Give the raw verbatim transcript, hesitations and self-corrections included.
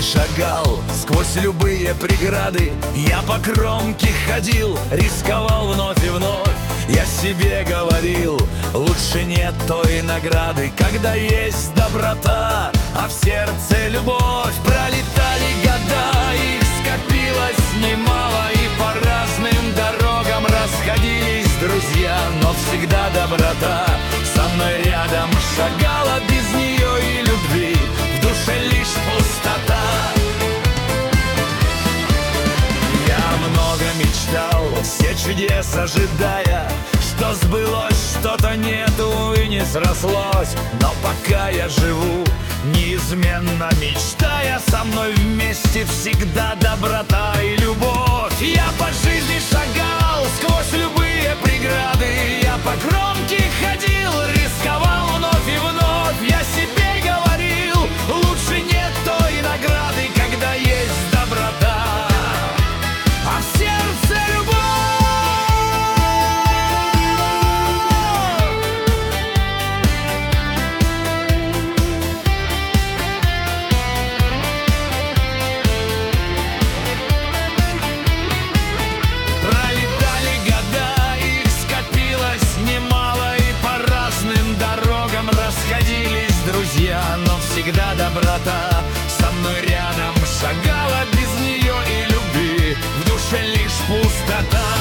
шагал сквозь любые преграды. Я по кромке ходил, рисковал вновь и вновь. Я себе говорил, лучше нет той награды, когда есть доброта, а в сердце любовь. Пролетали года, их скопилось немало, и по разным дорогам расходились друзья. Но всегда доброта со мной рядом шагала, без нее и любви в душе лишь пустота. Я много мечтал, все чудес ожидая, что сбылось, что-то нету и не срослось. Но пока я живу, неизменно мечтая, со мной вместе всегда доброта и любовь. Я по жизни шагал сквозь любые преграды, я по кромке ходил, рисковал вновь и вновь. Я себе говорил, лучше нет той награды, когда есть доброта, а в сердце любовь. Пролетали года, их скопилось немало, и по разным дорогам расходились друзья. Но всегда доброта со мной рядом шагала, без нее и любви в душе лишь пустота.